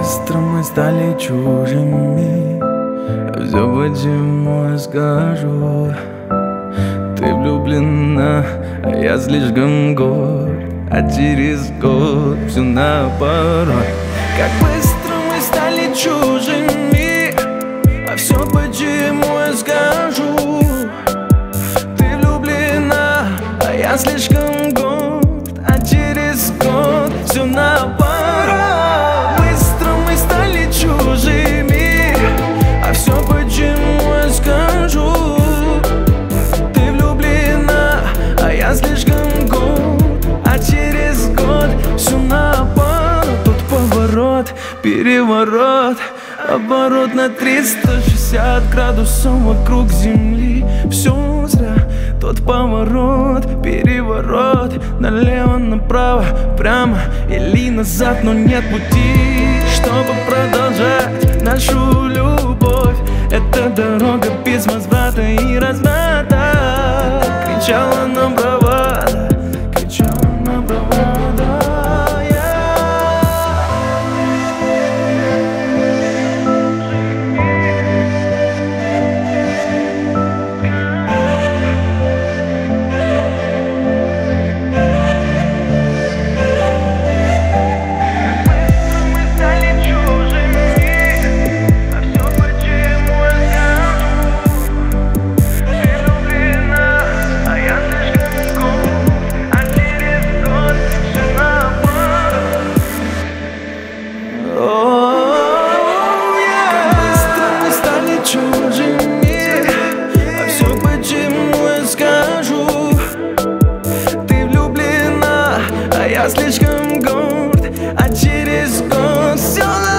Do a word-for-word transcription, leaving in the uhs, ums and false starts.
быстро мы стали чужими. Все почему я скажу. Ты влюблена, а я слишком горд. А через год все наоборот. Как быстро мы стали чужими. А все почему я скажу. Ты влюблена, а я слишком горд. А через год все наоборот. Быстро мы стали чужими. А все почему я скажу. Ты влюблена, а я слишком горд. А через год все наоборот. Тут поворот, переворот, оборот на триста шестьдесят градусов вокруг земли. Все зря. Тот поворот, переворот, налево, направо, прямо или назад, но нет пути, чтобы продолжать нашу любовь. Это дорога без возврата и разврата. Кричала нам бравада, кричала нам бравада. Я слишком горд, а через год все